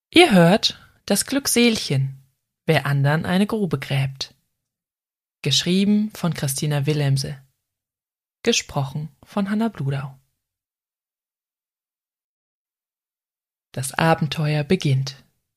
Ihr hört das Glückselchen, wer andern eine Grube gräbt. Geschrieben von Christina Willemse. Gesprochen von Hanna Bludau. Das Abenteuer beginnt.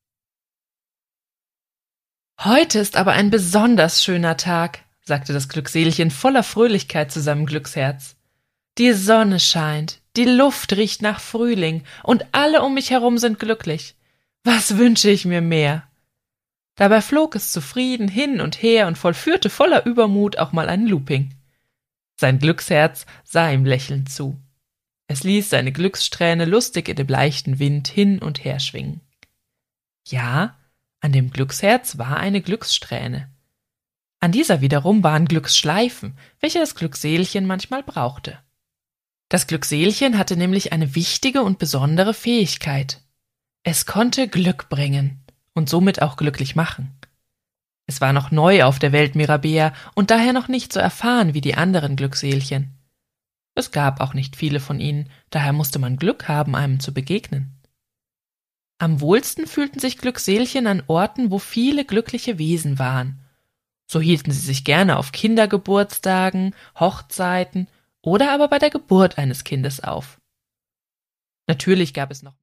Heute ist aber ein besonders schöner Tag, sagte das Glückselchen voller Fröhlichkeit zu seinem Glücksherz. Die Sonne scheint, die Luft riecht nach Frühling und alle um mich herum sind glücklich. Was wünsche ich mir mehr? Dabei flog es zufrieden hin und her und vollführte voller Übermut auch mal einen Looping. Sein Glücksherz sah ihm lächelnd zu. Es ließ seine Glückssträhne lustig in dem leichten Wind hin und her schwingen. Ja, an dem Glücksherz war eine Glückssträhne. An dieser wiederum waren Glücksschleifen, welche das Glückselchen manchmal brauchte. Das Glückselchen hatte nämlich eine wichtige und besondere Fähigkeit. Es konnte Glück bringen und somit auch glücklich machen. Es war noch neu auf der Welt Mirabea und daher noch nicht so erfahren wie die anderen Glückselchen. Es gab auch nicht viele von ihnen, daher musste man Glück haben, einem zu begegnen. Am wohlsten fühlten sich Glückselchen an Orten, wo viele glückliche Wesen waren. So hielten sie sich gerne auf Kindergeburtstagen, Hochzeiten oder aber bei der Geburt eines Kindes auf. Natürlich gab es noch